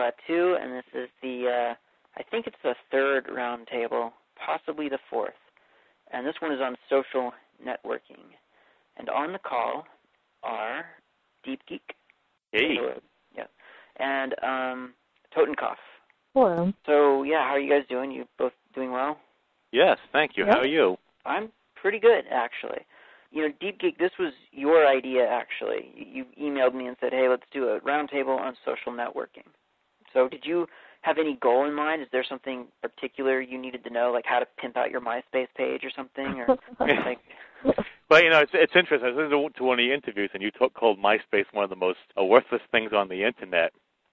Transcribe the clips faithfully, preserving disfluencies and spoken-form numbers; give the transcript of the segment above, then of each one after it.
Klaatu, and this is the, uh, I think it's the third roundtable, possibly the fourth. And this one is on social networking. And on the call are Deep Geek. Hey. Yeah. And um, Totenkopf. Hello. So, yeah, how are you guys doing? You both doing well? Yes, thank you. Yep. How are you? I'm pretty good, actually. You know, Deep Geek, this was your idea, actually. You emailed me and said, hey, let's do a roundtable on social networking. So did you have any goal in mind? Is there something particular you needed to know, like how to pimp out your MySpace page or something? Or like... Well, you know, it's it's interesting. I was listening to one of the interviews, and you talk, called MySpace one of the most uh, worthless things on the Internet.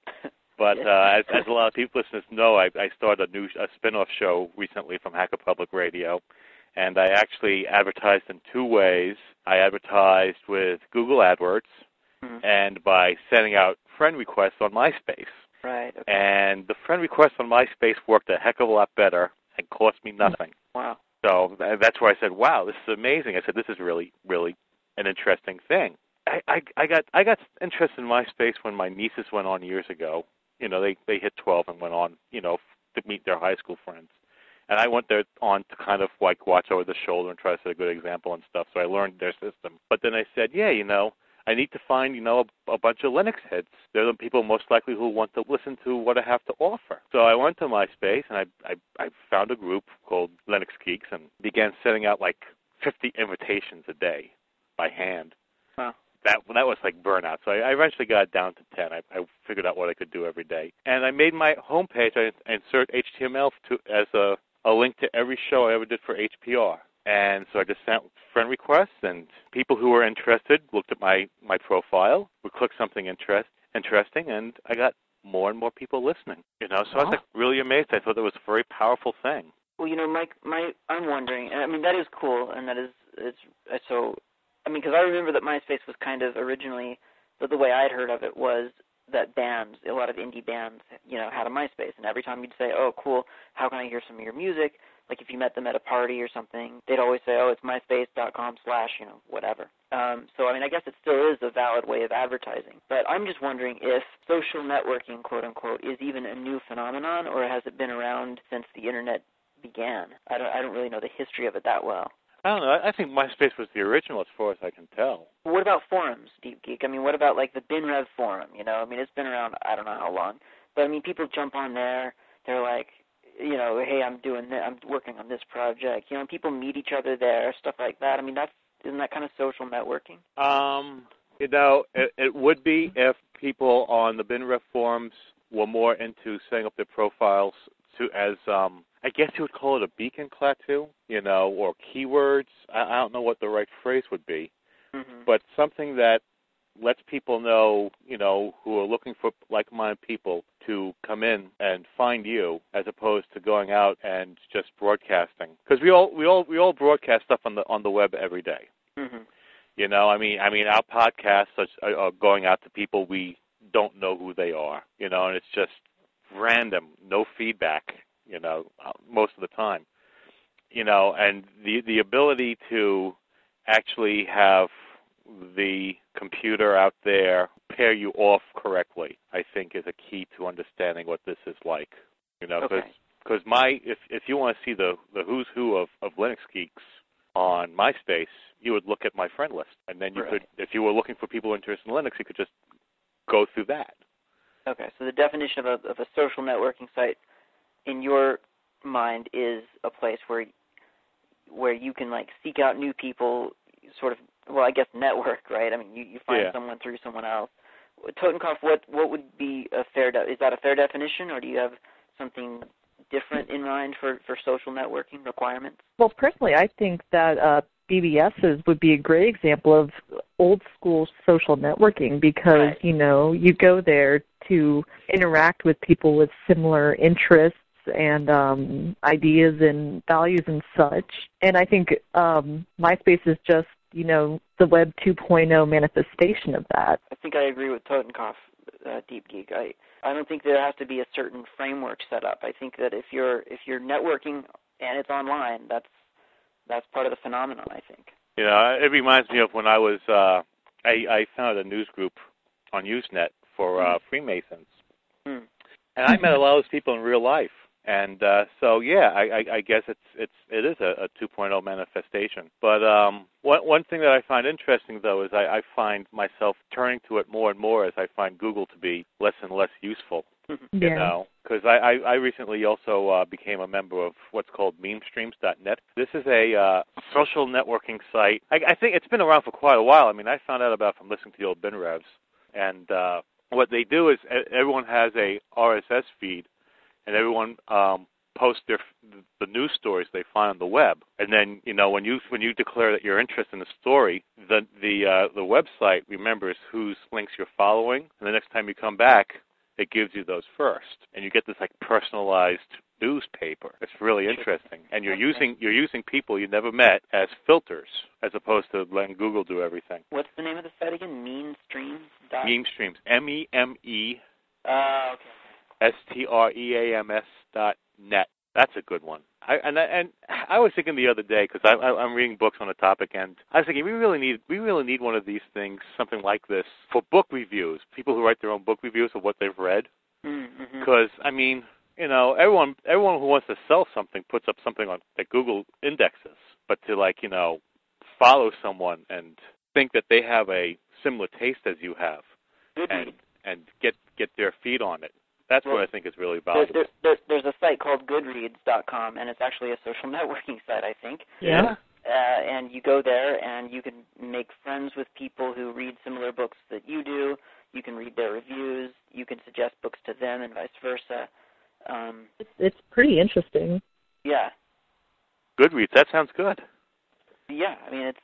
But uh, as, as a lot of people listeners know, I, I started a new a spin-off show recently from Hacker Public Radio, and I actually advertised in two ways. I advertised with Google AdWords mm-hmm. and by sending out friend requests on MySpace. Right. Okay. And the friend requests on MySpace worked a heck of a lot better and cost me nothing. Wow. So that's where I said, wow, this is amazing. I said, this is really, really an interesting thing. I, I, I got I got interested in MySpace when my nieces went on years ago. You know, they, they hit twelve and went on, you know, to meet their high school friends. And I went there on to kind of like watch over the shoulder and try to set a good example and stuff. So I learned their system. But then I said, yeah, you know, I need to find, you know, a, a bunch of Linux heads. They're the people most likely who want to listen to what I have to offer. So I went to MySpace, and I, I, I found a group called Linux Geeks and began sending out like fifty invitations a day by hand. Wow. That that was like burnout. So I, I eventually got it down to ten. I, I figured out what I could do every day. And I made my homepage. I, I insert H T M L to, as a, a link to every show I ever did for H P R. And so I just sent friend requests, and people who were interested looked at my, my profile, would click something interest, interesting, and I got more and more people listening. You know, so wow. I was like really amazed. I thought it was a very powerful thing. Well, you know, Mike, my I'm wondering. I mean, that is cool, and that is it's so. I mean, because I remember that MySpace was kind of originally, the, the way I'd heard of it was that bands, a lot of indie bands, you know, had a MySpace, and every time you'd say, "Oh, cool, how can I hear some of your music?" Like if you met them at a party or something, they'd always say, oh, it's myspace.com slash, you know, whatever. Um, so, I mean, I guess it still is a valid way of advertising. But I'm just wondering if social networking, quote unquote, is even a new phenomenon, or has it been around since the Internet began? I don't, I don't really know the history of it that well. I don't know. I think MySpace was the original as far as I can tell. What about forums, Deep Geek? I mean, what about, like, the BinRev forum? You know, I mean, it's been around I don't know how long. But, I mean, people jump on there. They're like, you know, hey, I'm doing this, I'm working on this project. You know, people meet each other there, stuff like that. I mean, that's isn't that kind of social networking? Um, you know, it, it would be if people on the BinRev forums were more into setting up their profiles to as, um, I guess you would call it a beacon Klaatu, you know, or keywords. I, I don't know what the right phrase would be, mm-hmm. but something that lets people know, you know, who are looking for like-minded people to come in and find you, as opposed to going out and just broadcasting. Because we all we all we all broadcast stuff on the on the web every day. Mm-hmm. You know, I mean, I mean, our podcasts are, are going out to people we don't know who they are. You know, and it's just random, no feedback. You know, most of the time. You know, and the the ability to actually have the computer out there pair you off correctly, I think, is a key to understanding what this is like. You know, because okay. my if if you want to see the the who's who of, of Linux geeks on MySpace, you would look at my friend list, and then you right. could, if you were looking for people interested in Linux, you could just go through that. Okay, so the definition of a of a social networking site, in your mind, is a place where where you can like seek out new people, sort of. Well, I guess network, right? I mean, you, you find yeah. someone through someone else. Totenkopf, what what would be a fair de- is that a fair definition, or do you have something different in mind for, for social networking requirements? Well, personally, I think that uh, B B Ss would be a great example of old school social networking because, right. you know, you go there to interact with people with similar interests and um, ideas and values and such. And I think um, MySpace is just, you know, the Web two point oh manifestation of that. I think I agree with Totenkopf, uh, Deep Geek. I, I don't think there has to be a certain framework set up. I think that if you're if you're networking and it's online, that's that's part of the phenomenon, I think. You know, it reminds me of when I was, uh, I, I founded a news group on Usenet for uh, mm. Freemasons. Mm. and I met a lot of those people in real life. And uh, so, yeah, I, I, I guess it's it's it is a, a two point oh manifestation. But um, one one thing that I find interesting, though, is I, I find myself turning to it more and more as I find Google to be less and less useful. Yeah. You know, because I, I, I recently also uh, became a member of what's called meme streams dot net. This is a uh, social networking site. I, I think it's been around for quite a while. I mean, I found out about it from listening to the old Bin Revs. And uh, what they do is everyone has a R S S feed, and everyone um, posts their the news stories they find on the web. And then, you know, when you when you declare that you're interested in the story, the the uh, the website remembers whose links you're following, and the next time you come back, it gives you those first, and you get this like personalized newspaper. It's really interesting, and you're using you're using people you never met as filters, as opposed to letting Google do everything. What's the name of the site again? Meme Streams. Dot... Meme Streams. M E M E. Uh, okay. S T R E A M S dot net. That's a good one. I, and, I, and I was thinking the other day, because I, I, I'm reading books on the topic, and I was thinking we really need we really need one of these things, something like this, for book reviews. People who write their own book reviews of what they've read. Mm-hmm. Because I mean, you know, everyone everyone who wants to sell something puts up something on that Google indexes. But to like you know follow someone and think that they have a similar taste as you have, and and get get their feed on it. That's well, what I think is really valuable. There, there, there's a site called Goodreads dot com, and it's actually a social networking site, I think. Yeah. Uh, and you go there, and you can make friends with people who read similar books that you do. You can read their reviews. You can suggest books to them, and vice versa. Um, it's, it's pretty interesting. Yeah. Goodreads, that sounds good. Yeah, I mean, it's...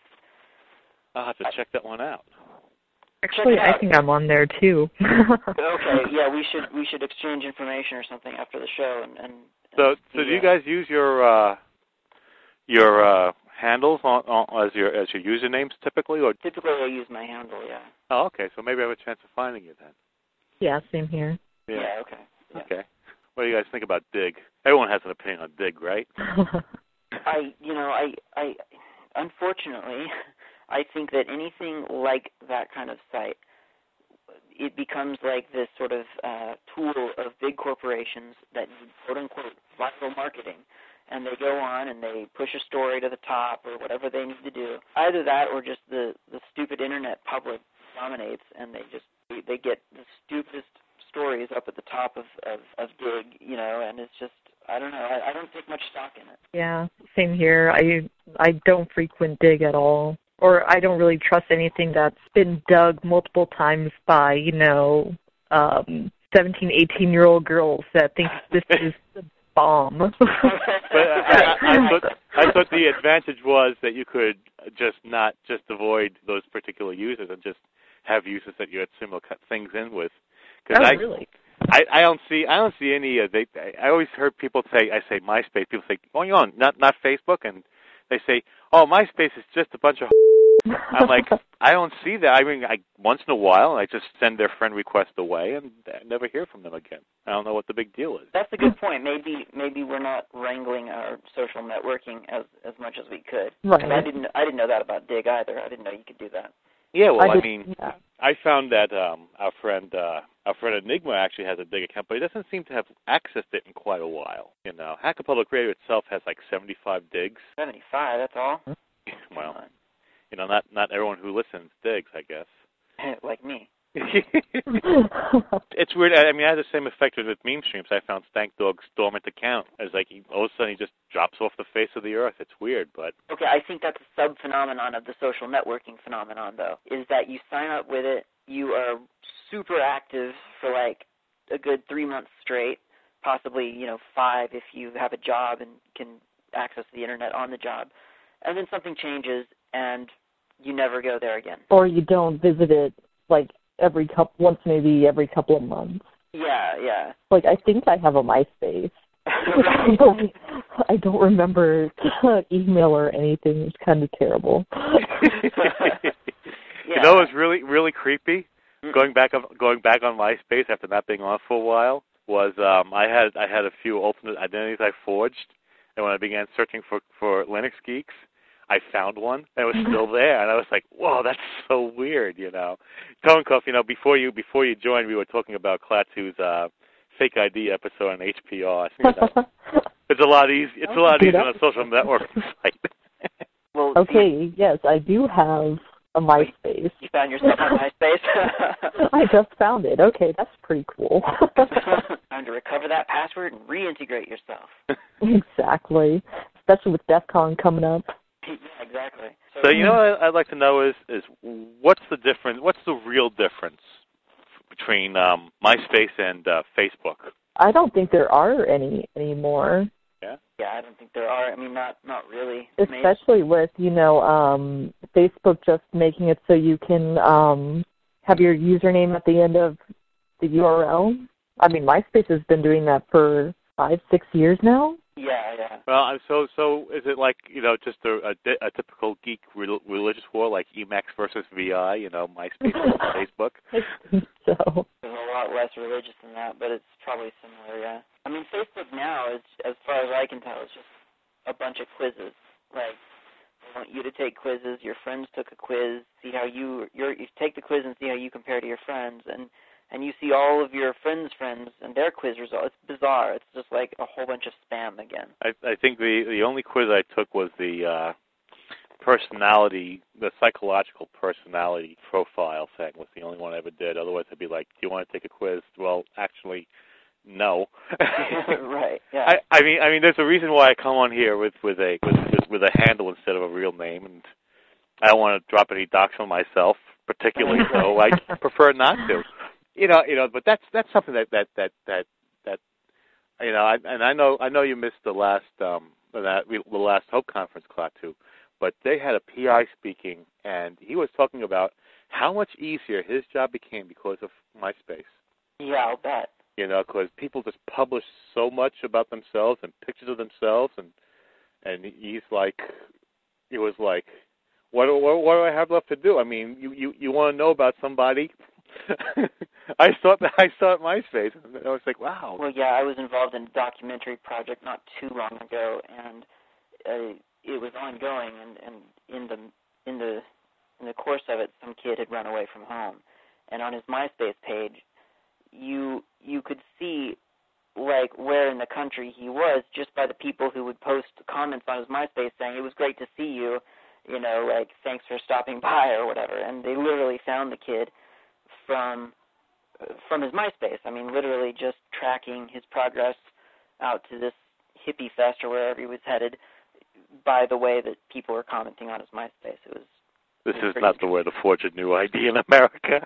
I'll have to I, check that one out. Actually, I think I'm on there too. Okay, yeah, we should we should exchange information or something after the show. And, and, and so, so do you guys use your uh, your uh, handles on, on, as your as your usernames typically, or typically I use my handle, yeah. Oh, okay. So maybe I have a chance of finding you then. Yeah, same here. Yeah. yeah okay. Yeah. Okay. What do you guys think about Dig? Everyone has an opinion on Dig, right? I, you know, I, I, unfortunately. I think that anything like that kind of site, it becomes like this sort of uh, tool of big corporations that need quote-unquote viral marketing, and they go on and they push a story to the top or whatever they need to do. Either that or just the, the stupid internet public dominates, and they just they get the stupidest stories up at the top of, of, of Dig, you know, and it's just, I don't know, I, I don't take much stock in it. Yeah, same here. I I don't frequent Dig at all. Or I don't really trust anything that's been dug multiple times by, you know, um, seventeen, eighteen-year-old girls that think this is the bomb. But I, I, I, thought, I thought the advantage was that you could just not just avoid those particular users and just have users that you had similar things in with. Oh, I, really? I, I don't see I don't see any. Uh, they I always heard people say I say MySpace. People say, "Oh, you on not not Facebook," and they say, "Oh, MySpace is just a bunch of." I'm like, I don't see that. I mean, I once in a while, I just send their friend request away and I never hear from them again. I don't know what the big deal is. That's a good point. Maybe maybe we're not wrangling our social networking as as much as we could. Right. I didn't I didn't know that about Dig either. I didn't know you could do that. Yeah, well, I, I, just, mean, yeah. I found that um, our friend uh, our friend Enigma actually has a Dig account, but he doesn't seem to have accessed it in quite a while. You know, Hacker Public Radio itself has like seventy-five digs. seventy-five, that's all? Well, you know, not not everyone who listens digs, I guess. Like me. It's weird. I mean, I had the same effect with meme streams. I found Stank Dog's dormant account. It's like he, all of a sudden he just drops off the face of the earth. It's weird, but... Okay, I think that's a sub-phenomenon of the social networking phenomenon, though, is that you sign up with it, you are super active for like a good three months straight, possibly, you know, five if you have a job and can access the internet on the job, and then something changes and you never go there again. Or you don't visit it, like, every couple, once maybe every couple of months. Yeah, yeah. Like, I think I have a MySpace. I, don't, I don't remember email or anything. It's kind of terrible. Yeah. You know what's really, really creepy? Mm-hmm. Going back on going back on MySpace after not being on for a while was um, I had I had a few alternate identities I forged, and when I began searching for, for Linux geeks, I found one, and it was still there, and I was like, "Whoa, that's so weird," you know. Tonenkopf, you know, before you before you joined, we were talking about Klaatu's uh, fake I D episode on H P R. You know. It's a lot easy. It's a lot easier on a social networking site. Well, okay, yes, I do have a MySpace. You found yourself on MySpace? I just found it. Okay, that's pretty cool. Time to recover that password and reintegrate yourself. Exactly. Especially with DEF CON coming up. Yeah, exactly. So, So you know what I'd like to know is is what's the difference? What's the real difference between um, MySpace and uh, Facebook? I don't think there are any anymore. Yeah. Yeah, I don't think there are. I mean, not not really. Especially with you know um, Facebook just making it so you can um, have your username at the end of the U R L. I mean, MySpace has been doing that for five, six years now. Yeah, yeah. Well, I'm so so is it like you know just a, a, a typical geek re- religious war like Emacs versus V I? You know, MySpace versus Facebook. I think so. It's a lot less religious than that, but it's probably similar. Yeah. I mean, Facebook now is, as far as I can tell, it's just a bunch of quizzes. Like, they want you to take quizzes. Your friends took a quiz. See how you you're, you take the quiz and see how you compare to your friends, and and you see all of your friends' friends and their quiz results. It's bizarre. It's just like a whole bunch of spam again. I, I think the the only quiz I took was the uh, personality, the psychological personality profile thing was the only one I ever did. Otherwise, I'd be like, "Do you want to take a quiz?" Well, actually, no. Right. Yeah. I, I mean, I mean, there's a reason why I come on here with with a with, with, with a handle instead of a real name, and I don't want to drop any docs on myself, particularly. So I prefer not to. You know, you know, but that's that's something that that that that that you know, I, and I know I know you missed the last um that the last Hope Conference, class too, but they had a P I speaking, and he was talking about how much easier his job became because of MySpace. Yeah, I'll bet. You know, because people just publish so much about themselves and pictures of themselves, and and he's like, it was like, what what, what do I have left to do? I mean, you you, you want to know about somebody? I saw it, I saw it MySpace, and I was like, wow. Well, yeah, I was involved in a documentary project not too long ago, and uh, it was ongoing. And, and in the in the in the course of it, some kid had run away from home, and on his MySpace page, you you could see like where in the country he was just by the people who would post comments on his MySpace saying it was great to see you, you know, like thanks for stopping by or whatever. And they literally found the kid from from his MySpace. I mean, literally just tracking his progress out to this hippie fest or wherever he was headed by the way that people were commenting on his MySpace. It was. This it was is not the way to forge a new I D in America.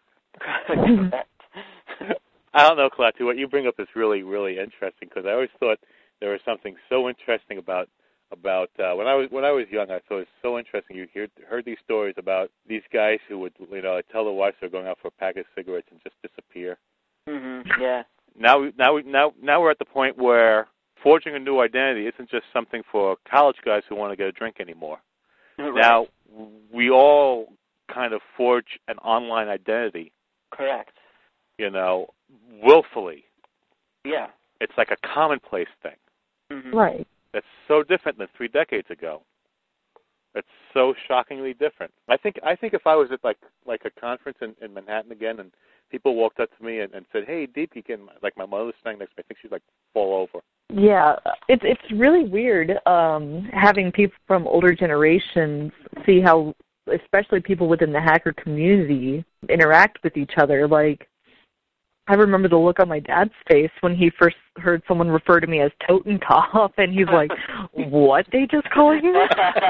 I don't know, Klaatu. What you bring up is really, really interesting because I always thought there was something so interesting about about uh, when I was when I was young. I thought it was so interesting. You hear, heard these stories about these guys who would, you know, tell their wives they're going out for a pack of cigarettes and just disappear. Mm-hmm. Yeah. Now, now, now, now we're at the point where forging a new identity isn't just something for college guys who want to get a drink anymore. Right. Now, we all kind of forge an online identity. Correct. You know, willfully. Yeah. It's like a commonplace thing. Mm-hmm. Right. That's so different than three decades ago. It's so shockingly different. I think I think if I was at like like a conference in, in Manhattan again, and people walked up to me and, and said, "Hey, Deep, you can," like my mother's standing next to me, I think she'd like fall over. Yeah, it's it's really weird um, having people from older generations see how, especially people within the hacker community, interact with each other. Like, I remember the look on my dad's face when he first heard someone refer to me as Totenkopf, and he's like, "What? They just call you?"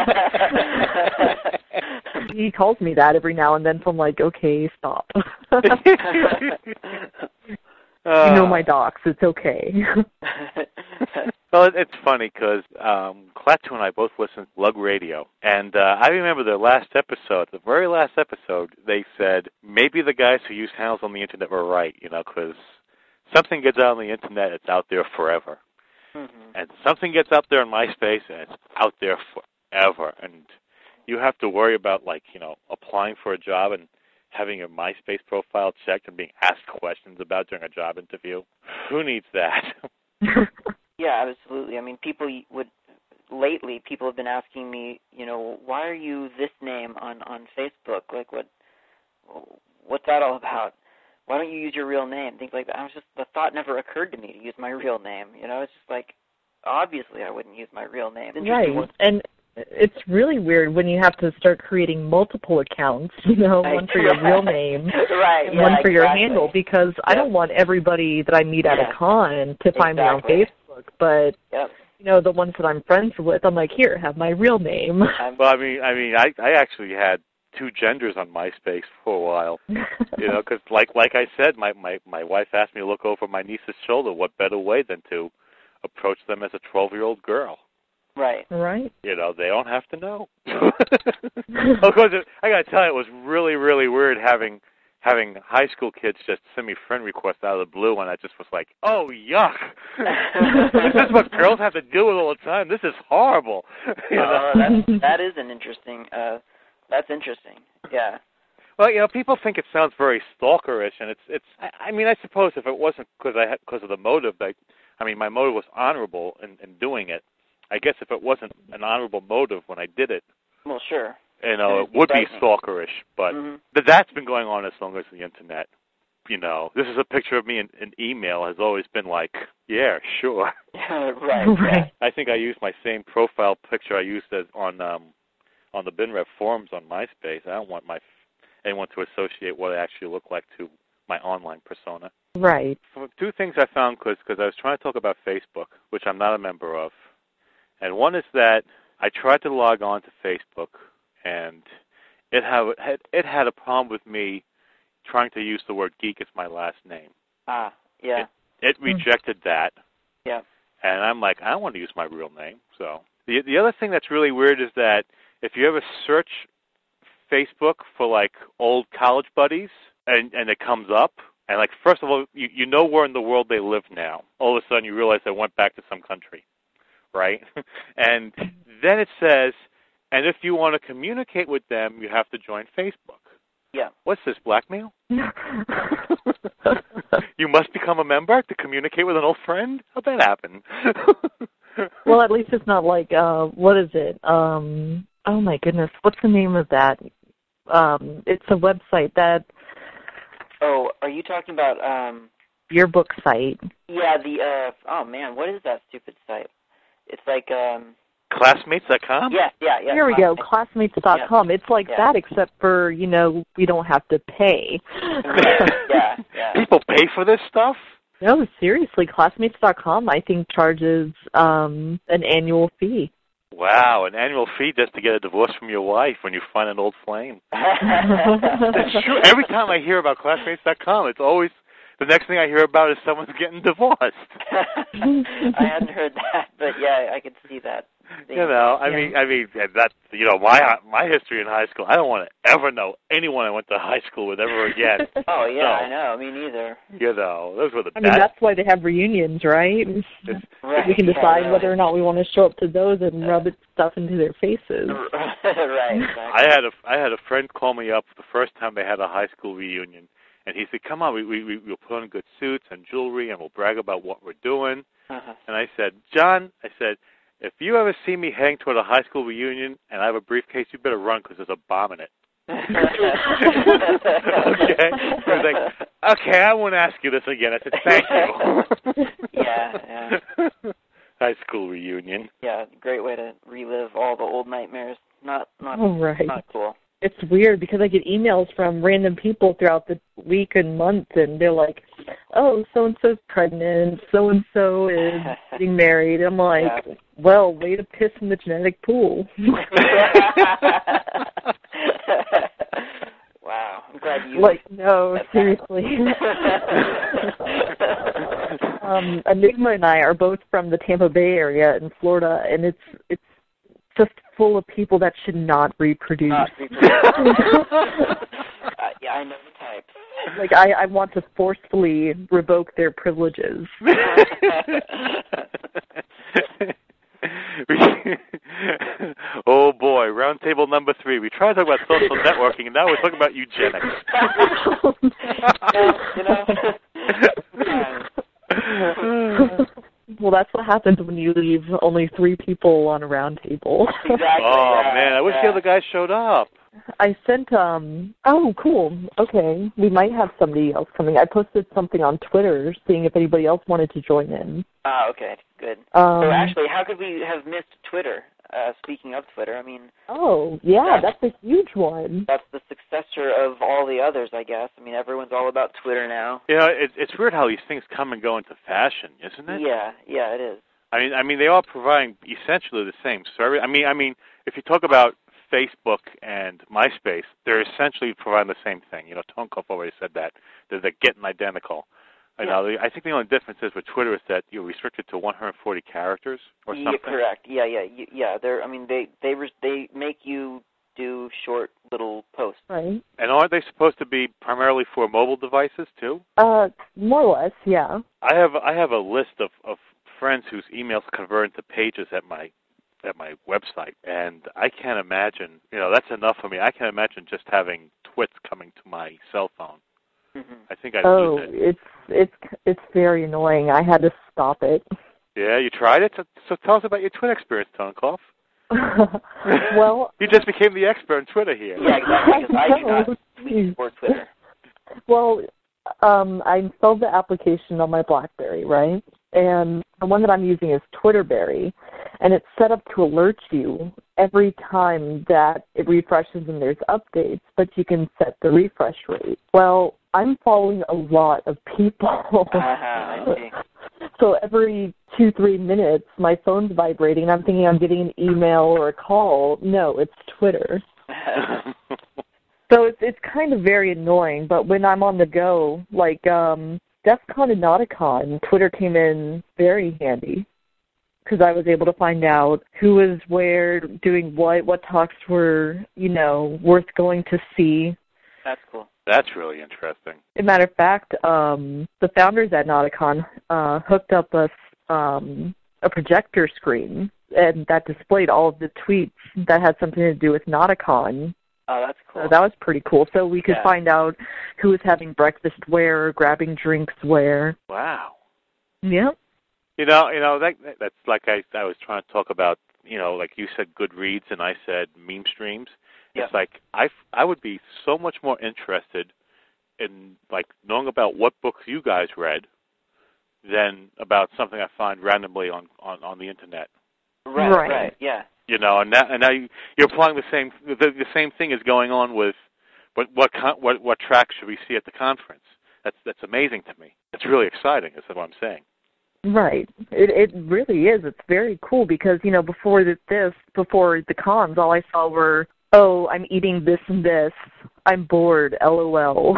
He calls me that every now and then, so I'm like, "Okay, stop." Uh, you know my docs. It's okay. Well, it's funny because um, Klaatu and I both listen to Lug Radio, and uh, I remember the last episode, the very last episode, they said maybe the guys who use handles on the internet were right, you know, because something gets out on the internet, it's out there forever. Mm-hmm. And something gets out there on MySpace, and it's out there forever. And you have to worry about, like, you know, applying for a job and having your MySpace profile checked and being asked questions about during a job interview. Who needs that? Yeah, absolutely. I mean, people would, lately, people have been asking me, you know, why are you this name on, on Facebook? Like, what, what's that all about? why don't you use your real name? Things like that. I was just, the thought never occurred to me to use my real name. You know, it's just like, obviously I wouldn't use my real name. Right, one. And it's really weird when you have to start creating multiple accounts, you know, I, one for your real name right, and yeah, one for exactly. your handle, because yep. I don't want everybody that I meet at yeah. a con to find exactly. me on Facebook, but... Yep. You know, the ones that I'm friends with, I'm like, here, have my real name. Well, I mean, I mean, I I actually had two genders on MySpace for a while. You know, because like like I said, my, my my wife asked me to look over my niece's shoulder. What better way than to approach them as a twelve-year-old girl? Right. Right. You know, they don't have to know. Of course, I got to tell you, it was really really weird having. having high school kids just send me friend requests out of the blue, and I just was like, oh, yuck. This is what girls have to deal with all the time. This is horrible. You know? uh, that's, that is an interesting, uh, that's interesting, yeah. Well, you know, people think it sounds very stalkerish, and it's, it's. I, I mean, I suppose if it wasn't because I had, because of the motive, like, I mean, my motive was honorable in, in doing it. I guess if it wasn't an honorable motive when I did it, well, sure. You know, it would be stalkerish, but mm-hmm. th- that's been going on as long as the Internet. You know, this is a picture of me in, in email has always been like, yeah, sure. right, right. I think I used my same profile picture I used as on um, on the BinRev forums on MySpace. I don't want my anyone to associate what I actually look like to my online persona. Right. So two things I found, because I was trying to talk about Facebook, which I'm not a member of. And one is that I tried to log on to Facebook, and it had it had a problem with me trying to use the word geek as my last name. Ah, yeah. It, it rejected that. Yeah. And I'm like, I don't want to use my real name. So the the other thing that's really weird is that if you ever search Facebook for like old college buddies, and and it comes up, and like first of all, you you know where in the world they live now. All of a sudden, you realize they went back to some country, right? And then it says, and if you want to communicate with them, you have to join Facebook. Yeah. What's this, blackmail? You must become a member to communicate with an old friend? How'd that happen? Well, at least it's not like, uh, what is it? Um, oh, my goodness. What's the name of that? Um, it's a website that... Oh, are you talking about... Um, yearbook site. Yeah, the... Uh, oh, man, what is that stupid site? It's like... Um, Classmates dot com? Yeah, yeah, yeah. Here we go, classmates dot com. Yeah. It's like yeah. that, except for, you know, we don't have to pay. yeah, yeah. People pay for this stuff? No, seriously, classmates dot com, I think, charges um, an annual fee. Wow, an annual fee just to get a divorce from your wife when you find an old flame. It's true. Every time I hear about classmates dot com, it's always... The next thing I hear about is someone's getting divorced. I hadn't heard that, but yeah, I could see that. You know, I yeah. mean, I mean, that's, you know, my my history in high school. I don't want to ever know anyone I went to high school with ever again. Oh yeah, so, I know. Me neither. You know, those were the I best. mean, that's why they have reunions, right? Right. We can decide yeah, whether or not we want to show up to those and rub it stuff into their faces. Right. Exactly. I had a I had a friend call me up the first time they had a high school reunion. And he said, come on, we, we, we'll put on good suits and jewelry, and we'll brag about what we're doing. Uh-huh. And I said, John, I said, if you ever see me heading toward a high school reunion and I have a briefcase, you better run because there's a bomb in it. Okay? He was like, okay, I won't ask you this again. I said, thank you. Yeah, yeah. High school reunion. Yeah, great way to relive all the old nightmares. Not, not, Oh, right. not cool. It's weird because I get emails from random people throughout the week and month, and they're like, oh, so-and-so's pregnant, so-and-so is getting married. I'm like, yeah. Well, way to piss in the genetic pool. Wow, I'm glad you... Like, no, seriously. um, Enigma and I are both from the Tampa Bay area in Florida, and it's it's just full of people that should not reproduce. Not reproduce. uh, yeah, I know the type. Like, I, I want to forcefully revoke their privileges. Oh, boy, round table number three. We tried to talk about social networking, and now we're talking about eugenics. you know? Well, that's what happens when you leave only three people on a round table. Exactly. Oh, yeah, man, I wish yeah. the other guy showed up. I sent, um, oh, cool. Okay. We might have somebody else coming. I posted something on Twitter seeing if anybody else wanted to join in. Ah, okay, good. Um, so actually, how could we have missed Twitter? Uh, speaking of Twitter, I mean... Oh, yeah, that's, that's a huge one. That's the successor of all the others, I guess. I mean, everyone's all about Twitter now. You know, it, it's weird how these things come and go into fashion, isn't it? Yeah, yeah, it is. I mean, I mean, they are providing essentially the same service. I mean, I mean, if you talk about Facebook and MySpace, they're essentially providing the same thing. You know, Tonkov already said that. They're, they're getting identical. I know. I think the only difference is with Twitter is that you're restricted to one hundred forty characters or something. Yeah, correct. Yeah, yeah, yeah. They're. I mean, they they they make you do short little posts. Right. And aren't they supposed to be primarily for mobile devices too? Uh, more or less, yeah. I have I have a list of, of friends whose emails convert into pages at my at my website, and I can't imagine. You know, that's enough for me. I can't imagine just having twits coming to my cell phone. Mm-hmm. I think I'd oh, lose it. it's it's it's very annoying. I had to stop it. Yeah, you tried it? So, so tell us about your Twitter experience, Tonkov. Well... You just became the expert on Twitter here. Yeah, exactly, because I do not tweet or Twitter. Well, um, I installed the application on my BlackBerry, right? And the one that I'm using is Twitterberry, and it's set up to alert you every time that it refreshes and there's updates, but you can set the refresh rate. Well, I'm following a lot of people. Uh-huh, I see. So every two, three minutes, my phone's vibrating. I'm thinking I'm getting an email or a call. No, it's Twitter. So it's it's kind of very annoying. But when I'm on the go, like um, DEF CON and Nauticon, Twitter came in very handy because I was able to find out who was where, doing what, what talks were, you know, worth going to see. That's cool. That's really interesting. As a matter of fact, um, the founders at Nauticon uh, hooked up a, um, a projector screen, and that displayed all of the tweets that had something to do with Nauticon. Oh, that's cool. So that was pretty cool. So we could yeah. find out who was having breakfast where, or grabbing drinks where. Wow. Yep. You know, you know that that's like I I was trying to talk about. You know, like you said, Goodreads, and I said meme streams. Yeah. It's like I, I would be so much more interested in like knowing about what books you guys read than about something I find randomly on, on, on the internet. Right, right, right, yeah. You know, and now, and now you, you're applying the same the, the same thing is going on with what what con, what what tracks should we see at the conference? That's that's amazing to me. It's really exciting. Is what I'm saying. Right. It it really is. It's very cool because, you know, before the, this, before the cons, all I saw were, oh, I'm eating this and this. I'm bored, LOL.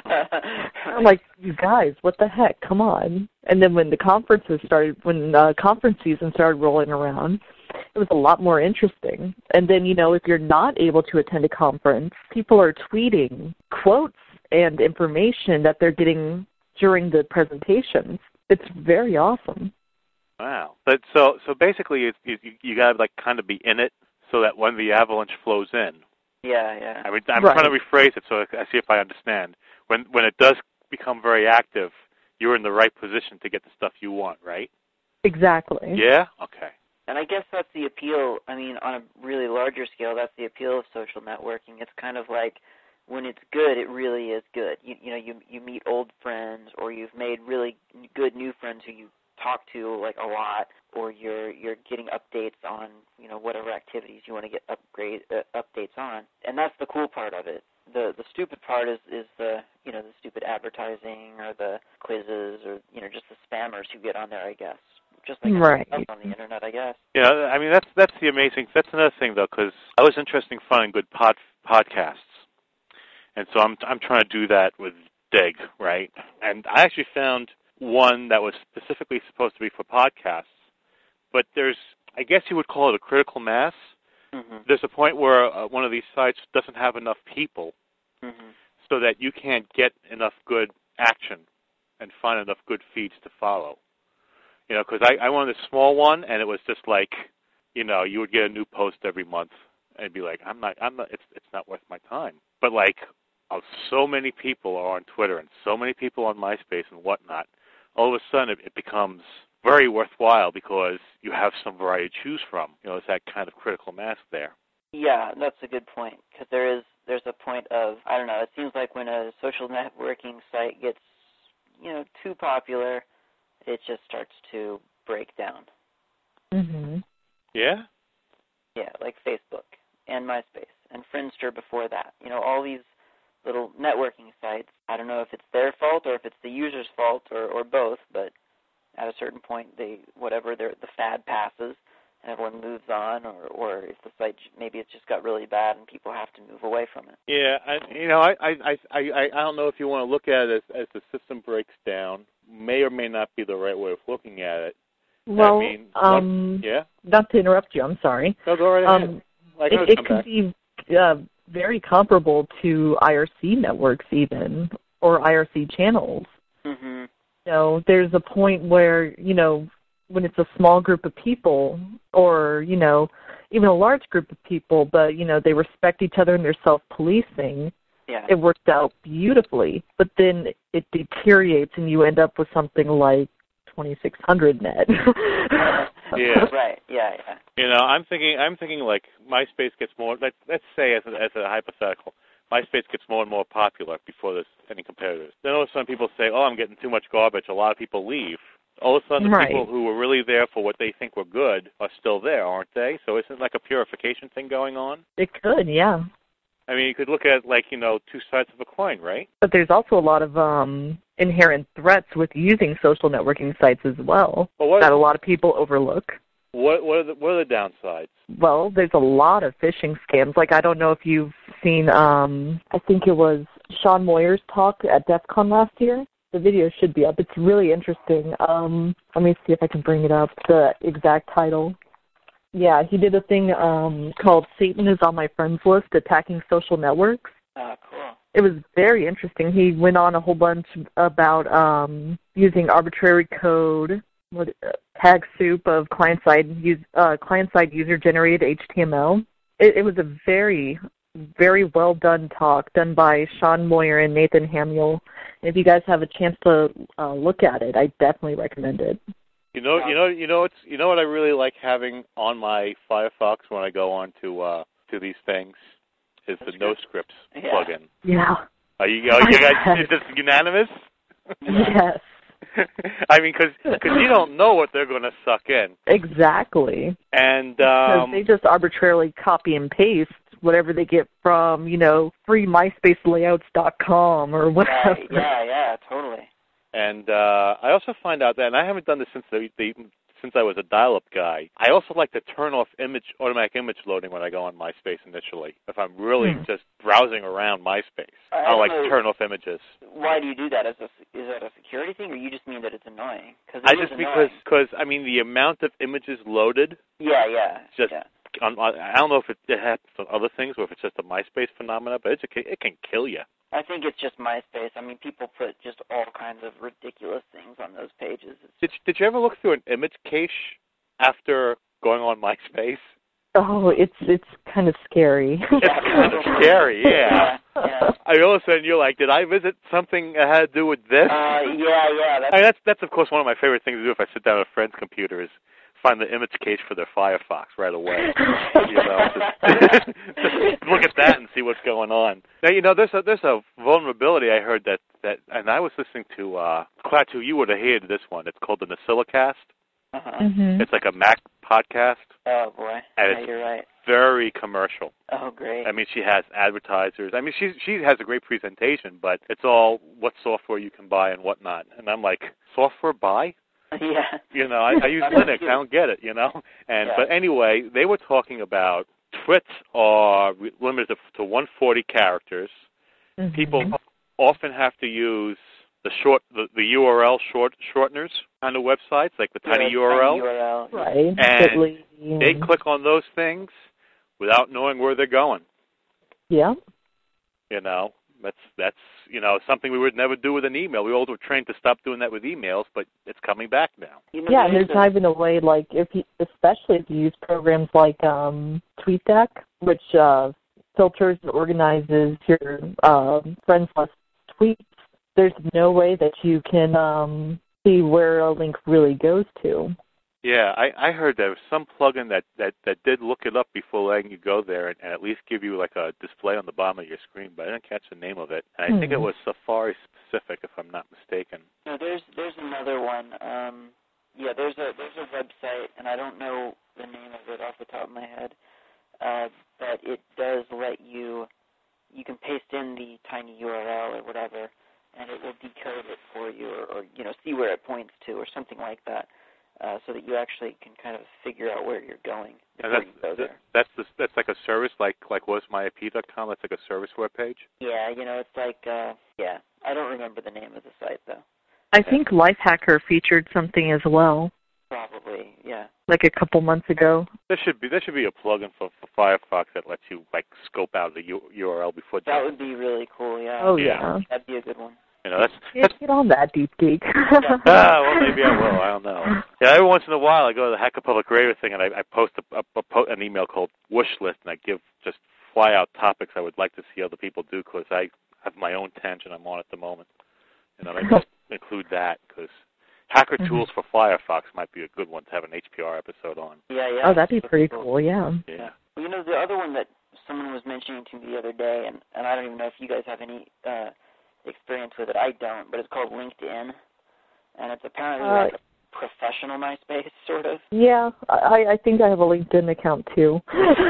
I'm like, you guys, what the heck? Come on. And then when the conferences started, when uh, conference season started rolling around, it was a lot more interesting. And then, you know, if you're not able to attend a conference, people are tweeting quotes and information that they're getting during the presentations. It's very awesome. Wow. But so so basically, it's, you you got to like kind of be in it so that when the avalanche flows in. Yeah, yeah. I mean, I'm right. trying to rephrase it so I see if I understand. When when it does become very active, you're in the right position to get the stuff you want, right? Exactly. Yeah? Okay. And I guess that's the appeal, I mean, on a really larger scale, that's the appeal of social networking. It's kind of like when it's good, it really is good. You, you know, you you meet old friends, or you've made really good new friends who you talk to like a lot, or you're you're getting updates on, you know, whatever activities you want to get upgrade uh, updates on. And that's the cool part of it. The the stupid part is is the, you know, the stupid advertising or the quizzes or, you know, just the spammers who get on there, I guess. Just like right. else on the internet, I guess. Yeah, I mean that's that's the amazing. That's another thing though, because I was interested in finding good pod podcasts, and so I'm I'm trying to do that with Dig, right? And I actually found one that was specifically supposed to be for podcasts, but there's, I guess you would call it a critical mass. Mm-hmm. There's a point where uh, one of these sites doesn't have enough people, mm-hmm. so that you can't get enough good action and find enough good feeds to follow. You know, because I, I wanted a small one, and it was just like, you know, you would get a new post every month, and it'd be like, I'm not, I'm not, it's it's not worth my time. But like, uh, so many people are on Twitter, and so many people on MySpace and whatnot. All of a sudden, it, it becomes very worthwhile because you have some variety to choose from. You know, it's that kind of critical mass there. Yeah, that's a good point, because there is there's a point of, I don't know, it seems like when a social networking site gets, you know, too popular, it just starts to break down. Mhm. Yeah? Yeah, like Facebook and MySpace and Friendster before that. You know, all these little networking sites. I don't know if it's their fault or if it's the user's fault or, or both, but at a certain point, they whatever the fad passes and everyone moves on, or, or if the site, maybe it's just got really bad and people have to move away from it. Yeah, I, you know, I, I, I, I, I don't know if you want to look at it as, as the system breaks down. May or may not be the right way of looking at it. Well, I mean, um, what, yeah? not to interrupt you, I'm sorry. No, go right ahead. Um, Like, it it could be uh, very comparable to I R C networks even, or I R C channels. Mm-hmm. You know, there's a point where, you know, when it's a small group of people or, you know, even a large group of people, but, you know, they respect each other and they're self-policing, yeah. it works out beautifully. But then it deteriorates and you end up with something like twenty-six hundred net. Yeah. Right. Yeah. Yeah. You know, I'm thinking. I'm thinking like MySpace gets more. Let, let's say, as a, as a hypothetical, MySpace gets more and more popular before there's any competitors. Then all of a sudden, people say, "Oh, I'm getting too much garbage." A lot of people leave. All of a sudden, the right. people who were really there for what they think were good are still there, aren't they? So isn't it like a purification thing going on? It could, yeah. I mean, you could look at like you know two sides of a coin, right? But there's also a lot of um, inherent threats with using social networking sites as well, well what, that a lot of people overlook. What what are the what are the downsides? Well, there's a lot of phishing scams. Like, I don't know if you've seen, um, I think it was Sean Moyer's talk at DEF CON last year. The video should be up. It's really interesting. Um, let me see if I can bring it up, the exact title. Yeah, he did a thing um, called Satan is on My Friends List, Attacking Social Networks. Oh, cool. It was very interesting. He went on a whole bunch about um, using arbitrary code, what, uh, tag soup of client-side use, uh, client-side user-generated H T M L. It, it was a very, very well-done talk done by Sean Moyer and Nathan Hamiel. And if you guys have a chance to uh, look at it, I definitely recommend it. You know, you know, you know, it's you know what I really like having on my Firefox when I go on to uh, to these things is the NoScripts yeah. plugin. Yeah. Are you, are you guys is this unanimous? Yes. I mean, because you don't know what they're going to suck in. Exactly. And um, they just arbitrarily copy and paste whatever they get from, you know, free myspace layouts dot com or whatever. Right. Yeah, yeah, totally. And uh, I also find out that, and I haven't done this since the, the since I was a dial-up guy. I also like to turn off image automatic image loading when I go on MySpace initially. If I'm really hmm. just browsing around MySpace, I, I like know, to turn off images. Why do you do that? As a, is that a security thing, or you just mean that it's annoying? Cause it I is just annoying. because because I mean the amount of images loaded. Yeah, yeah. Just yeah. on, I don't know if it, it happens on other things or if it's just a MySpace phenomena, but it's a, it can kill you. I think it's just MySpace. I mean, people put just all kinds of ridiculous things on those pages. It's Did Did you ever look through an image cache after going on MySpace? Oh, it's it's kind of scary. It's kind of scary, yeah. yeah, yeah. I mean, all of a sudden you're like, did I visit something that had to do with this? Uh, yeah, yeah. That's, I mean, that's that's of course one of my favorite things to do if I sit down at a friend's computer is find the image cache for their Firefox right away. You know, just, just look at that and see what's going on. Now, you know, there's a there's a vulnerability I heard that, that and I was listening to uh, Klaatu, you would have hated this one. It's called the Nacillicast. uh-huh. Mm-hmm. It's like a Mac podcast. Oh boy. And Yeah, it's you're right. very commercial. Oh, great. I mean, she has advertisers. I mean, she she has a great presentation, but it's all what software you can buy and whatnot. And I'm like, software buy? Yeah. You know, I, I use Linux. I don't get it, you know. And Yeah. But anyway, they were talking about twits are re- limited to, to one hundred forty characters. Mm-hmm. People often have to use the short, the, the U R L short shorteners on the websites, like the tiny Yeah, U R L. tiny U R L. Right. And Bitly, they and- click on those things without knowing where they're going. Yeah. You know, that's that's you know something we would never do with an email. We all were trained to stop doing that with emails, but it's coming back now. You know, Yeah, and there's a- not even a way, like, if you, especially if you use programs like um, TweetDeck, which uh, filters and organizes your uh, friends list tweets, there's no way that you can um, see where a link really goes to. Yeah, I, I heard there was some plugin that, that, that did look it up before letting you go there and, and at least give you like a display on the bottom of your screen, but I didn't catch the name of it. And I hmm. think it was Safari specific, if I'm not mistaken. No, there's there's another one. Um, yeah, there's a there's a website, and I don't know the name of it off the top of my head, uh, but it does let you you can paste in the tiny U R L or whatever, and it will decode it for you, or, or you know see where it points to, or something like that. Uh, so that you actually can kind of figure out where you're going before and that's, you go there. That's the, that's like a service, like like was my I P dot com. That's like a service web page. Yeah, you know, it's like uh, yeah. I don't remember the name of the site though. I yeah. think Lifehacker featured something as well. Probably, yeah. Like a couple months ago. There should be there should be a plugin for, for Firefox that lets you like scope out the U- URL before. That would be really cool. Yeah. Oh yeah. That'd be a good one. You know, that's, that's get on that, Deep Geek. ah, well, maybe I will. I don't know. Yeah, every once in a while I go to the Hacker Public Radio thing and I, I post a, a, a po- an email called Wish List, and I give just fly out topics I would like to see other people do because I have my own tangent I'm on at the moment, and I just include that because Hacker mm-hmm. Tools for Firefox might be a good one to have an H P R episode on. Yeah, yeah. Oh, that'd be pretty cool. cool. Yeah. Yeah. Well, you know, the other one that someone was mentioning to me the other day, and and I don't even know if you guys have any. Uh, experience with it. I don't, but it's called LinkedIn, and it's apparently uh, like a professional MySpace, sort of. Yeah, I, I think I have a LinkedIn account, too.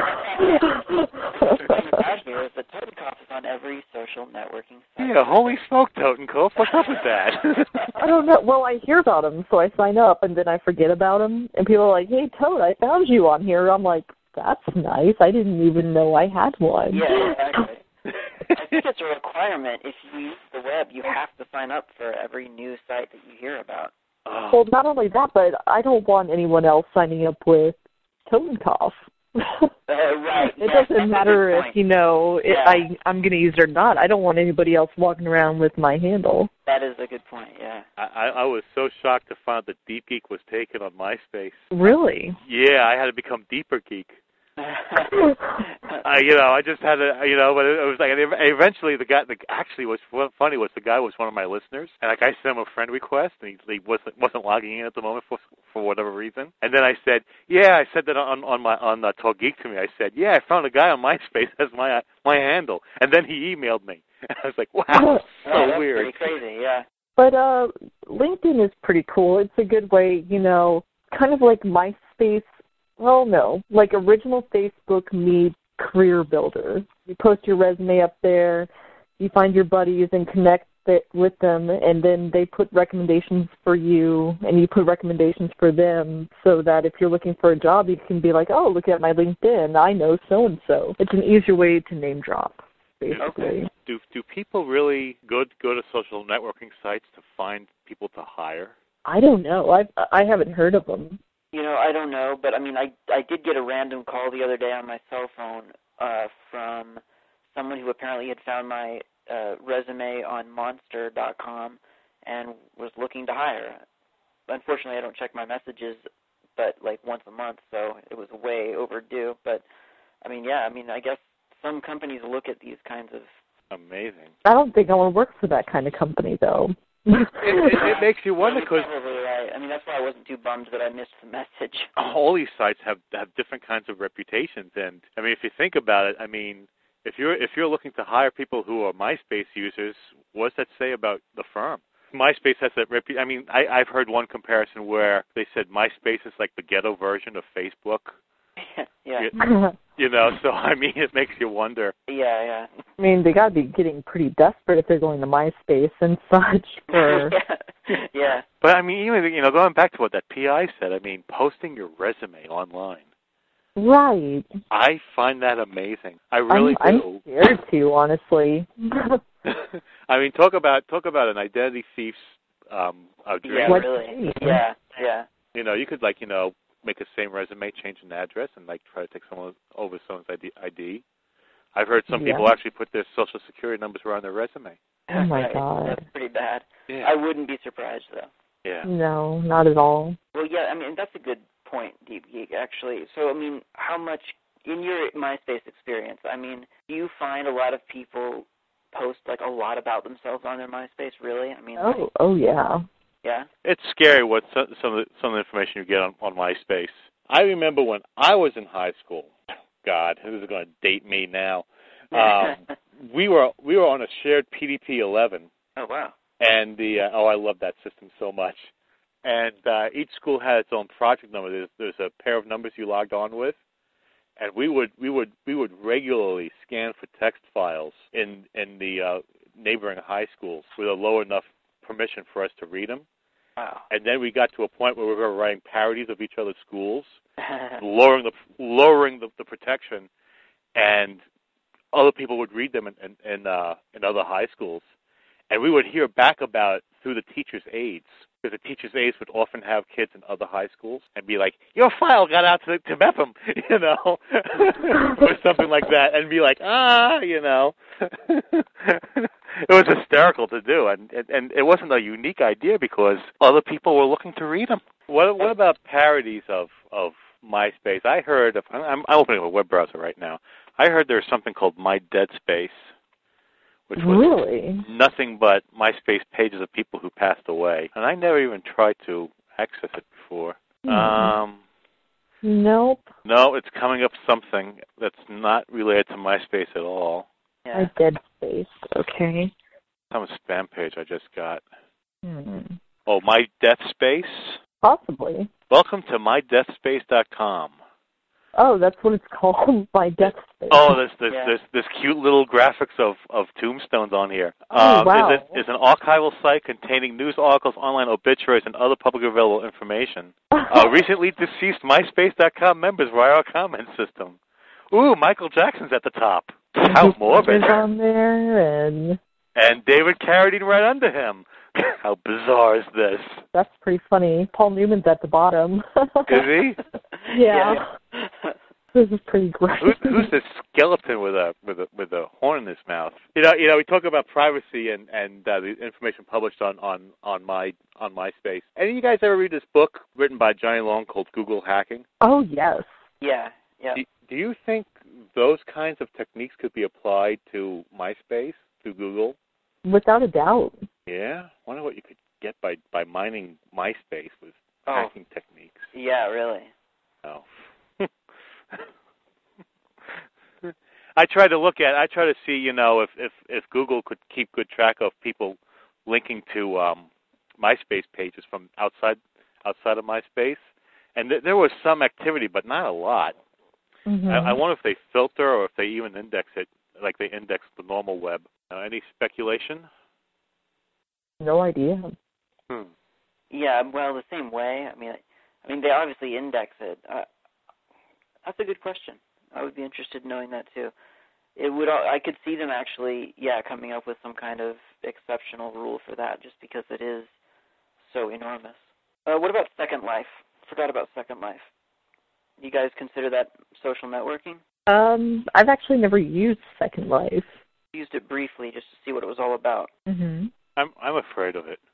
The thing about here is that Totenkopf is on every social networking site. Yeah, holy smoke, Totenkopf. What's up with that? I don't know. Well, I hear about them, so I sign up, and then I forget about them, and people are like, hey, Toad, I found you on here. I'm like, that's nice. I didn't even know I had one. Yeah, exactly. I think it's a requirement. If you use the web, you have to sign up for every news site that you hear about. Oh. Well, not only that, but I don't want anyone else signing up with Totenkopf. uh, right. It yeah, doesn't matter if, you know, yeah. it, I, I'm going to use it or not. I don't want anybody else walking around with my handle. That is a good point, yeah. I, I was so shocked to find out that Deep Geek was taken on MySpace. Really? Yeah, I had to become Deeper Geek. I, you know, I just had to, you know, but it, it was like, eventually the guy, the, actually what's funny was the guy was one of my listeners, and like I sent him a friend request, and he, he wasn't wasn't logging in at the moment for for whatever reason, and then I said, yeah, I said that on on my on uh, Talk Geek to me, I said, yeah, I found a guy on MySpace as my my handle, and then he emailed me, and I was like, wow, oh, so that's weird, pretty crazy, yeah. But uh, LinkedIn is pretty cool. It's a good way, you know, kind of like MySpace. Well, no, like original Facebook meets Career Builder. You post your resume up there, you find your buddies and connect it with them, and then they put recommendations for you, and you put recommendations for them, so that if you're looking for a job, you can be like, oh, look at my LinkedIn, I know so-and-so. It's an easier way to name drop, basically. Okay. Do do people really go, go to social networking sites to find people to hire? I don't know. I I haven't heard of them. You know, I don't know, but I mean, I I did get a random call the other day on my cell phone uh, from someone who apparently had found my uh, resume on Monster dot com and was looking to hire. Unfortunately, I don't check my messages, but like once a month, so it was way overdue. But I mean, yeah, I mean, I guess some companies look at these kinds of. Amazing. I don't think I want to work for that kind of company, though. it, it, it makes you wonder because right. I mean, that's why I wasn't too bummed that I missed the message. All these sites have have different kinds of reputations, and I mean, if you think about it, I mean, if you're if you're looking to hire people who are MySpace users, what does that say about the firm? MySpace has that repu- I mean, I, I've heard one comparison where they said MySpace is like the ghetto version of Facebook. yeah. You, you know, so I mean, it makes you wonder. Yeah, yeah. I mean, they got to be getting pretty desperate if they're going to MySpace and such. For... yeah. yeah. But I mean, even you know, going back to what that P I said, I mean, posting your resume online. Right. I find that amazing. I really I'm, do. I'm scared to, honestly. I mean, talk about talk about an identity thief's um, a dream. Yeah, really. Yeah, yeah. You know, you could like you know. make a same resume, change an address, and like try to take someone over someone's I D. I've heard some yeah. people actually put their social security numbers around their resume. Oh my right. God, that's pretty bad. Yeah. I wouldn't be surprised though. Yeah. No, not at all. Well, yeah, I mean that's a good point, Deep Geek. Actually, so I mean, how much in your MySpace experience? I mean, do you find a lot of people post like a lot about themselves on their MySpace? Really? I mean, oh, like, oh yeah. Yeah. It's scary what some, some of the, some of the information you get on, on MySpace. I remember when I was in high school. God, this is going to date me now. Um, we were we were on a shared P D P eleven. Oh wow. And the uh, oh, I love that system so much. And uh, each school had its own project number. There's there's a pair of numbers you logged on with, and we would we would we would regularly scan for text files in in the uh, neighboring high schools with a low enough permission for us to read them. Wow. And then we got to a point where we were writing parodies of each other's schools, lowering the lowering the, the protection, and other people would read them in in, in, uh, in other high schools, and we would hear back about it through the teachers' aides. Because the teachers' aides would often have kids in other high schools and be like, "Your file got out to, to Mepham," you know, or something like that, and be like, "Ah," you know. It was hysterical to do, and, and and it wasn't a unique idea because other people were looking to read them. What what about parodies of of MySpace? I heard of. I'm, I'm opening a web browser right now. I heard there's something called My Dead Space, which was really? nothing but MySpace pages of people who passed away. And I never even tried to access it before. Hmm. Um, nope. no, it's coming up something that's not related to MySpace at all. Yeah. My Dead Space. Okay. Some spam page I just got. Hmm. Oh, My Death Space? Possibly. Welcome to my death space dot com. Oh, that's what it's called. My Death Space. Oh, there's there's, Yeah. there's there's cute little graphics of, of tombstones on here. Oh, um, wow. Is it is an archival site containing news articles, online obituaries, and other publicly available information. Uh, recently deceased MySpace dot com members via our comment system. Ooh, Michael Jackson's at the top. How morbid. Is on there, and And David Carradine right under him. How bizarre is this? that's pretty funny. Paul Newman's at the bottom. Is he? Yeah. Yeah. This is pretty great. Who's, who's this skeleton with a with a with a horn in his mouth? You know, you know, we talk about privacy and and uh, the information published on on on my on MySpace. Any of you guys ever read this book written by Johnny Long called Google Hacking? Oh, yes. Yeah. Yeah. Do, do you think those kinds of techniques could be applied to MySpace, to Google? Without a doubt. Yeah, I wonder what you could get by by mining MySpace with Oh. hacking techniques. Yeah. Really. Oh. I try to look at. I try to see, you know, if, if if Google could keep good track of people linking to um, MySpace pages from outside outside of MySpace, and th- there was some activity, but not a lot. Mm-hmm. I, I wonder if they filter or if they even index it like they index the normal web. Uh, any speculation? No idea. Hmm. Yeah. Well, the same way. I mean, I, I mean, they obviously index it. Uh, that's a good question. I would be interested in knowing that too. It would. I could see them actually, yeah, coming up with some kind of exceptional rule for that, just because it is so enormous. Uh, what about Second Life? Forgot about Second Life. You guys consider that social networking? Um, I've actually never used Second Life. Used it briefly just to see what it was all about. Mm-hmm. I'm I'm afraid of it.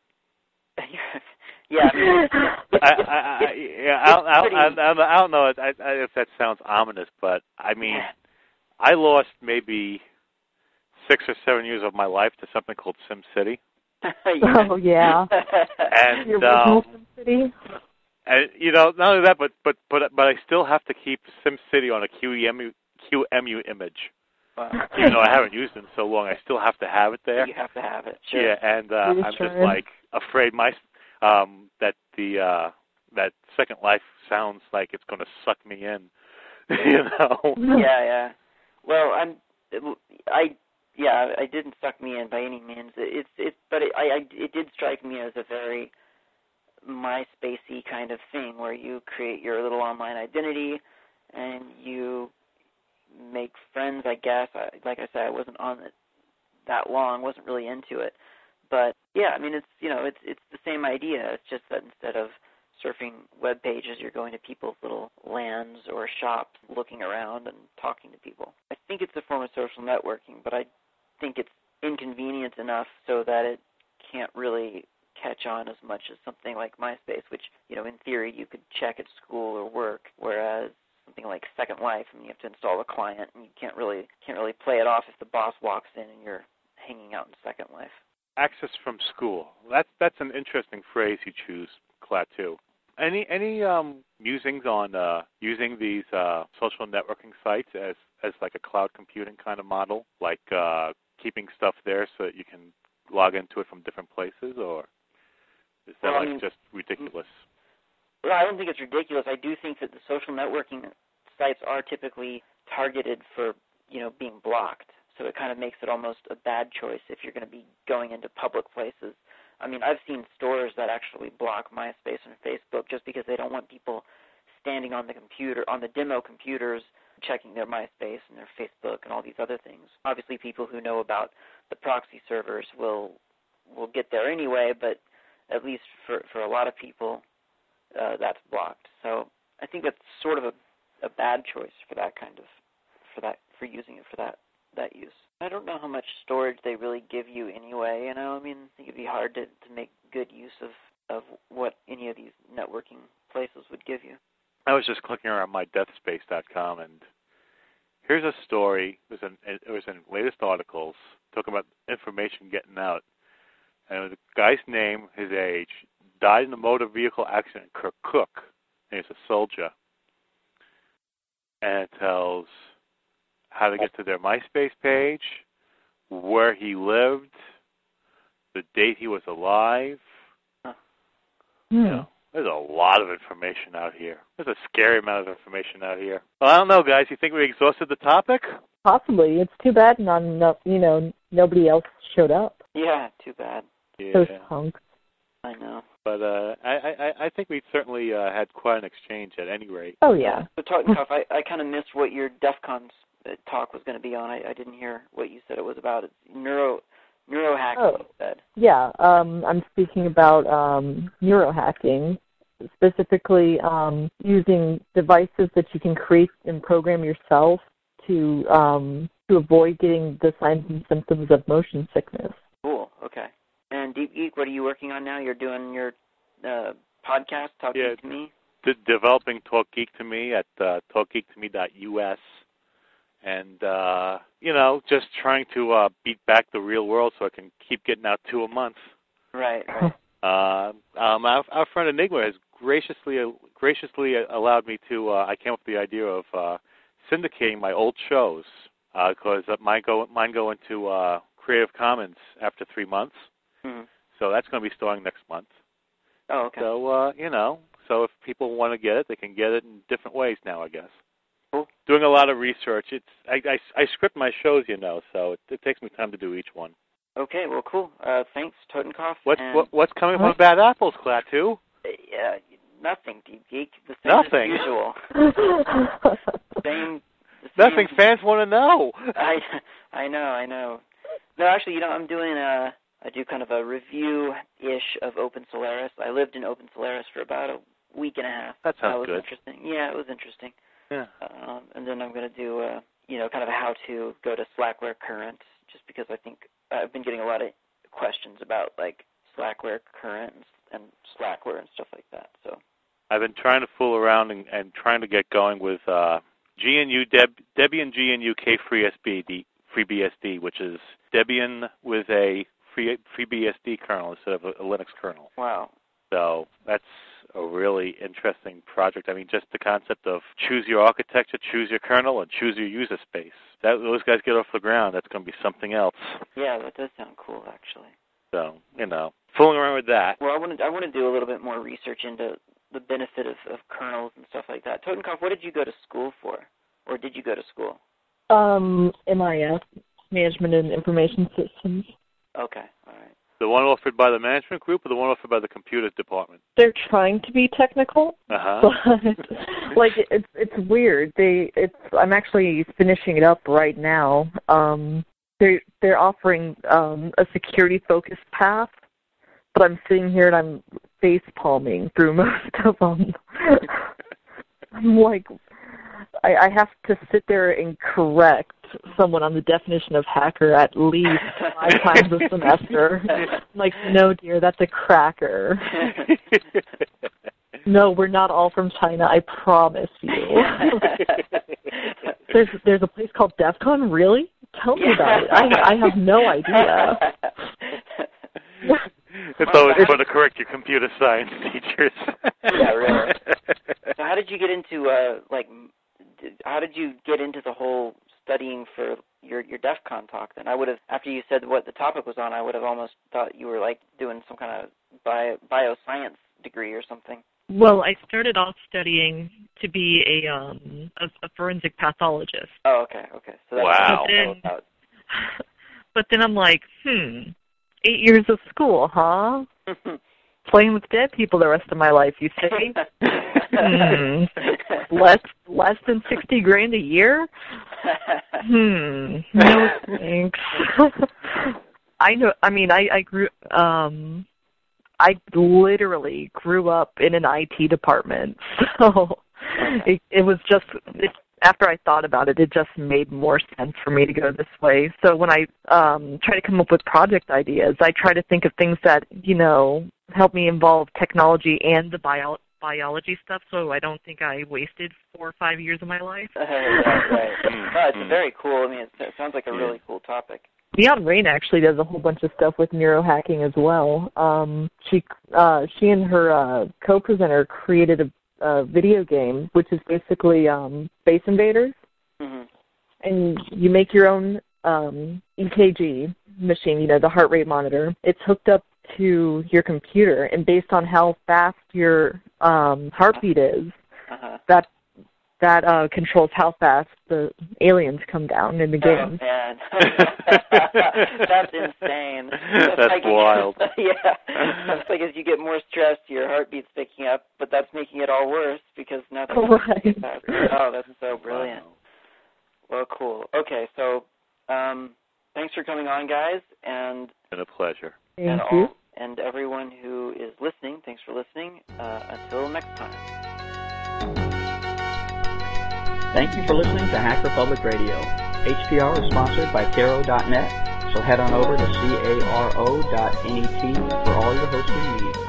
Yeah, I mean, it's, I, I, I, yeah, I, don't- I, pretty- I, I, I don't know if, I, if that sounds ominous, but I mean, I lost maybe six or seven years of my life to something called SimCity. Oh, yeah. And, Your original um, SimCity? and you know, not only that, but but but but I still have to keep SimCity on a Q E M U Q M U image. Wow. Even though I haven't used it in so long, I still have to have it there. You have to have it. Sure. Yeah, and uh, Really I'm sure. just like afraid my um that the uh that Second Life sounds like it's going to suck me in. You know. Yeah, yeah. Well, I'm. I yeah. It didn't suck me in by any means. It's it's. But it, I, I it did strike me as a very MySpace-y kind of thing, where you create your little online identity and you make friends. I guess. I, like I said, I wasn't on it that long. Wasn't really into it. But yeah, I mean, it's you know, it's it's the same idea. It's just that instead of surfing web pages, you're going to people's little lands or shops, looking around and talking to people. I think it's a form of social networking, but I think it's inconvenient enough so that it can't really catch on as much as something like MySpace, which, you know, in theory you could check at school or work, whereas something like Second Life, I mean, you have to install a client, and you can't really can't really play it off if the boss walks in and you're hanging out in Second Life. access from school. That's that's an interesting phrase you choose, Klaatu. Any any um, musings on uh, using these uh, social networking sites as as like a cloud computing kind of model, like uh, keeping stuff there so that you can log into it from different places, or is that well, like I mean, just ridiculous? Well, I don't think it's ridiculous. I do think that the social networking sites are typically targeted for, you know, being blocked. So it kind of makes it almost a bad choice if you're going to be going into public places. I mean, I've seen stores that actually block MySpace and Facebook just because they don't want people standing on the computer, on the demo computers, checking their MySpace and their Facebook and all these other things. Obviously, people who know about the proxy servers will will get there anyway, but at least for, for a lot of people, uh, that's blocked. So I think that's sort of a, a bad choice for that kind of, for that, for using it for that, that use. I don't know how much storage they really give you anyway, you know. I mean, I think it'd be hard to, to make good use of, of what any of these networking places would give you. I was just clicking around my death space dot com, and here's a story. It was in, it was in latest articles talking about information getting out. And the guy's name, his age, died in a motor vehicle accident in Kirkuk, and he's a soldier. And it tells how to get to their MySpace page, where he lived, the date he was alive. Huh. Hmm. You know, there's a lot of information out here. There's a scary amount of information out here. Well, I don't know, guys. You think we exhausted the topic? Possibly. It's too bad none, no, you know, nobody else showed up. Yeah, too bad. Yeah. Those punks. I know. But uh, I, I, I think we certainly uh, had quite an exchange at any rate. Oh, yeah. So, Totenkopf, I, I kind of missed what your DEF CON talk was going to be on. I, I didn't hear what you said it was about. It's neuro, neurohacking, Oh. you said. Yeah, um, I'm speaking about um, neurohacking, specifically um, using devices that you can create and program yourself to um, to avoid getting the signs and symptoms of motion sickness. Cool, okay. And Deep Geek, what are you working on now? You're doing your uh, podcast, Talk Yeah. Geek to Me? De- developing Talk Geek to Me at uh, talk geek to me dot U S. And, uh, you know, just trying to uh, beat back the real world so I can keep getting out two a month. Right, right. Uh, um, our, our friend Enigma has graciously graciously allowed me to, uh, I came up with the idea of uh, syndicating my old shows because uh, mine go, mine go into uh, Creative Commons after three months. Mm-hmm. So that's going to be starting next month. Oh, okay. So, uh, you know, so if people want to get it, they can get it in different ways now, I guess. Cool. Doing a lot of research. It's I, I, I script my shows, you know, so it, it takes me time to do each one. Okay, well, cool. Uh, thanks, Totenkopf. What's and, what, what's coming What? from Bad Apples, Klaatu? Uh, nothing, Deep Geek. The same Nothing. as usual. Same. The Nothing. same. Fans want to know. I I know, I know. No, actually, you know, I'm doing a I do kind of a review-ish of Open Solaris. I lived in Open Solaris for about a week and a half. That sounds that was good. interesting. Yeah, it was interesting. Yeah. Um, and then I'm going to do a, you know, kind of a how-to go to Slackware Current, just because I think I've been getting a lot of questions about like Slackware Current and, and Slackware and stuff like that. So I've been trying to fool around and, and trying to get going with uh, G N U Deb, Debian G N U K Free S B D, Free B S D, which is Debian with a free free B S D kernel instead of a, a Linux kernel. wow. So that's a really interesting project. I mean, just the concept of choose your architecture, choose your kernel, and choose your user space. That those guys get off the ground, that's going to be something else. Yeah, that does sound cool, actually. So, you know, fooling around with that. Well, I want to I want to do a little bit more research into the benefit of, of kernels and stuff like that. Totenkopf, what did you go to school for, or did you go to school? um, M I S, Management and Information Systems. Okay, all right. The one offered by the management group or the one offered by the computer department? They're trying to be technical, Uh-huh. but like it's it's weird. They it's I'm actually finishing it up right now. Um, they're they're offering um, a security focused path, but I'm sitting here and I'm face palming through most of them. I'm like, I, I have to sit there and correct someone on the definition of hacker at least five times a semester. I'm like, no, dear, that's a cracker. No, we're not all from China, I promise you. there's there's a place called DEF CON? Really? Tell me about it. I I have no idea. It's always fun to correct your computer science teachers. Yeah, really. So how did you get into, uh, like, how did you get into the whole studying for your your DEF CON talk then? I would have, after you said what the topic was on, I would have almost thought you were, like, doing some kind of bio, bioscience degree or something. Well, I started off studying to be a um a, a forensic pathologist. Oh, okay, okay. So that's wow. What then, about. But then I'm like, hmm, eight years of school, huh? Playing with dead people the rest of my life, you say? hmm. Less less than sixty grand a year? Hmm. No thanks. I know. I mean, I I grew. Um, I literally grew up in an I T department, so it, it was just. It, after I thought about it, it just made more sense for me to go this way. So when I um, try to come up with project ideas, I try to think of things that, you know, help me involve technology and the bio- biology stuff, so I don't think I wasted four or five years of my life. right, right. No, it's very cool. I mean, it's, it sounds like a really cool topic. Beyond Rain actually does a whole bunch of stuff with neurohacking as well. Um, she uh, she and her uh, co-presenter created a Uh, video game, which is basically um, Space Invaders, mm-hmm. and you make your own um, E K G machine, you know, the heart rate monitor. It's hooked up to your computer, and based on how fast your um, heartbeat is, uh-huh. that that uh, controls how fast the aliens come down in the game. Oh, man. That's insane. That's, that's like wild. You, yeah. That's like as you get more stressed, your heartbeat's picking up, but that's making it all worse because nothing's right. faster. Oh, that's so brilliant. Wow. Well, cool. Okay, so um, thanks for coming on, guys. And it's been a pleasure. Thank and you. All, and everyone who is listening, thanks for listening. Uh, until next time. Thank you for listening to Hacker Public Radio. H P R is sponsored by Caro dot net, so head on over to caro dot net for all your hosting needs.